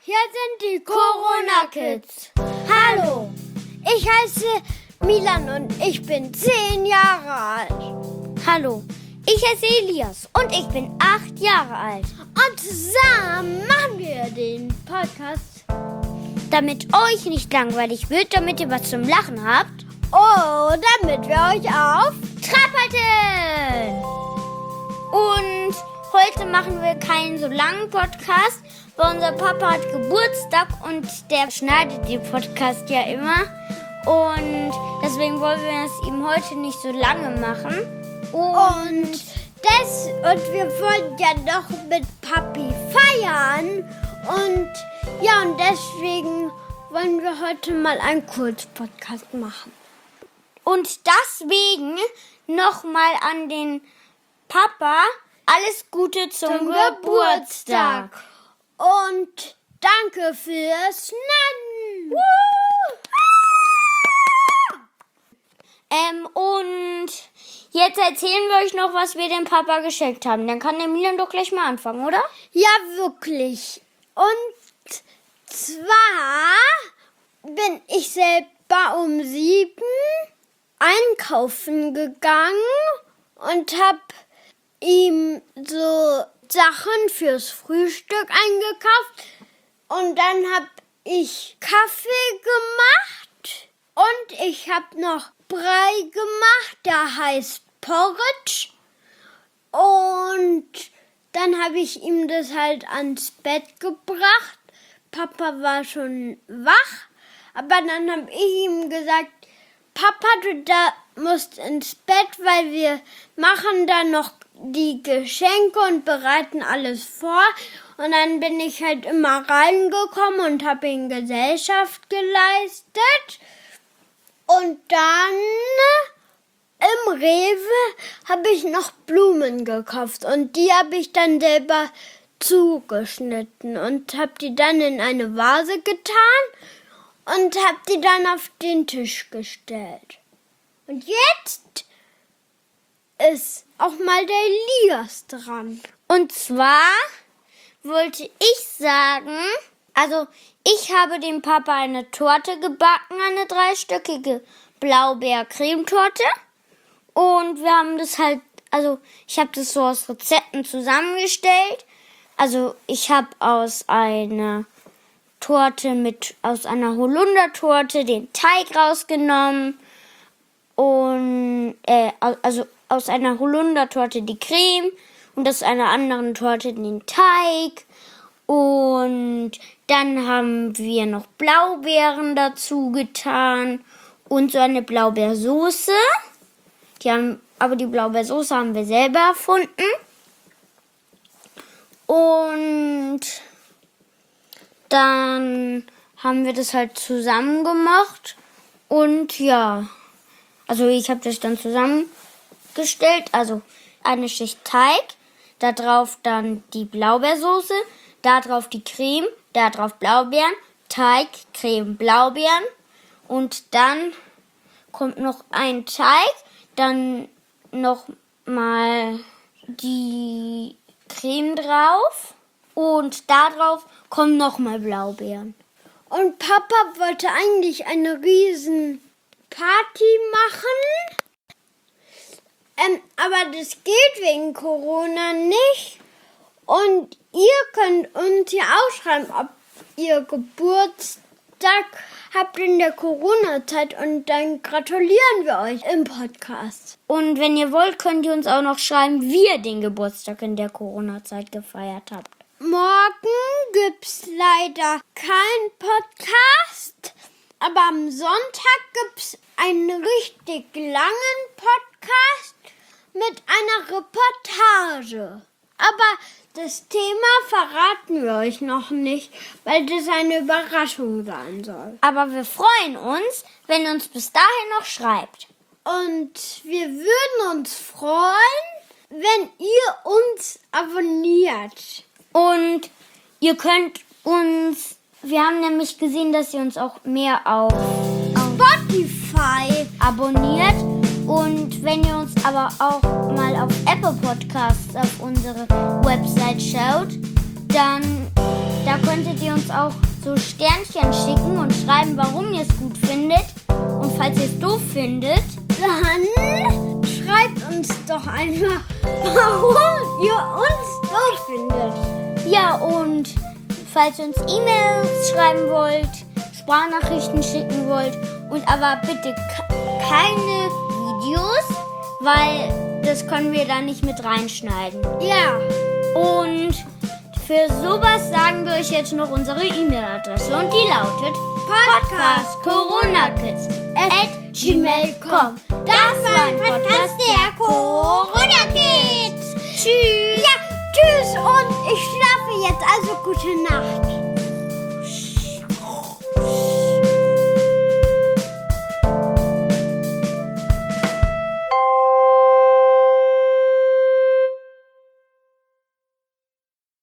Hier sind die Corona-Kids. Hallo, ich heiße Milan und ich bin 10 Jahre alt. Hallo, ich heiße Elias und ich bin 8 Jahre alt. Und zusammen machen wir den Podcast, damit euch nicht langweilig wird, damit ihr was zum Lachen habt. Oh, damit wir euch auf Trab halten! Und heute machen wir keinen so langen Podcast, weil unser Papa hat Geburtstag und der schneidet den Podcast ja immer. Und deswegen wollen wir es ihm heute nicht so lange machen. Und wir wollen ja noch mit Papi feiern. Und deswegen wollen wir heute mal einen Kurzpodcast machen. Und deswegen nochmal an den Papa alles Gute zum Geburtstag. Und danke fürs Nennen. Und jetzt erzählen wir euch noch, was wir dem Papa geschenkt haben. Dann kann der Milan doch gleich mal anfangen, oder? Ja, wirklich. Und zwar bin ich selber um 7 einkaufen gegangen und habe ihm so Sachen fürs Frühstück eingekauft. Und dann habe ich Kaffee gemacht und ich habe noch Brei gemacht, der heißt Porridge. Und dann habe ich ihm das halt ans Bett gebracht. Papa war schon wach, aber dann habe ich ihm gesagt, Papa, du musst ins Bett, weil wir machen dann noch die Geschenke und bereiten alles vor. Und dann bin ich halt immer reingekommen und habe ihm Gesellschaft geleistet. Und dann im Rewe habe ich noch Blumen gekauft und die habe ich dann selber zugeschnitten und habe die dann in eine Vase getan und habe die dann auf den Tisch gestellt. Und jetzt ist auch mal der Elias dran. Und zwar wollte ich sagen, also ich habe dem Papa eine Torte gebacken, eine 3-stöckige Blaubeer-Cremetorte. Und wir haben das halt, also ich habe das so aus Rezepten zusammengestellt. Also ich habe aus einer Holundertorte den Teig rausgenommen und also aus einer Holundertorte die Creme und aus einer anderen Torte den Teig. Und dann haben wir noch Blaubeeren dazu getan und so eine Blaubeersoße. Aber die Blaubeersoße haben wir selber erfunden. Und dann haben wir das halt zusammen gemacht. Und ja, also ich habe das dann zusammengestellt. Also eine Schicht Teig, da drauf dann die Blaubeersoße, da drauf die Creme, da drauf Blaubeeren, Teig, Creme, Blaubeeren. Und dann kommt noch ein Teig, dann noch mal die Creme drauf und da drauf kommen noch mal Blaubeeren. Und Papa wollte eigentlich eine riesen Party machen, aber das geht wegen Corona nicht. Und ihr könnt uns ja auch schreiben, ob ihr Geburtstag habt in der Corona-Zeit und dann gratulieren wir euch im Podcast. Und wenn ihr wollt, könnt ihr uns auch noch schreiben, wie ihr den Geburtstag in der Corona-Zeit gefeiert habt. Morgen gibt's leider keinen Podcast, aber am Sonntag gibt's einen richtig langen Podcast mit einer Reportage. Aber das Thema verraten wir euch noch nicht, weil das eine Überraschung sein soll. Aber wir freuen uns, wenn ihr uns bis dahin noch schreibt. Und wir würden uns freuen, wenn ihr uns abonniert. Und ihr könnt uns, wir haben nämlich gesehen, dass ihr uns auch mehr auf Spotify abonniert. Und wenn ihr uns aber auch mal auf Apple Podcasts auf unsere Website schaut, dann da könntet ihr uns auch so Sternchen schicken und schreiben, warum ihr es gut findet. Und falls ihr es doof findet, Dann schreibt uns doch einfach, warum ihr uns doof findet. ja, und falls ihr uns E-Mails schreiben wollt, Sprachnachrichten schicken wollt und aber bitte keine Videos, weil das können wir da nicht mit reinschneiden. Ja. Und für sowas sagen wir euch jetzt noch unsere E-Mail-Adresse und die lautet podcastcoronakids@gmail.com. Das war ein Podcast der Corona Kids. Tschüss. Ja, tschüss und ich schlafe jetzt, also gute Nacht.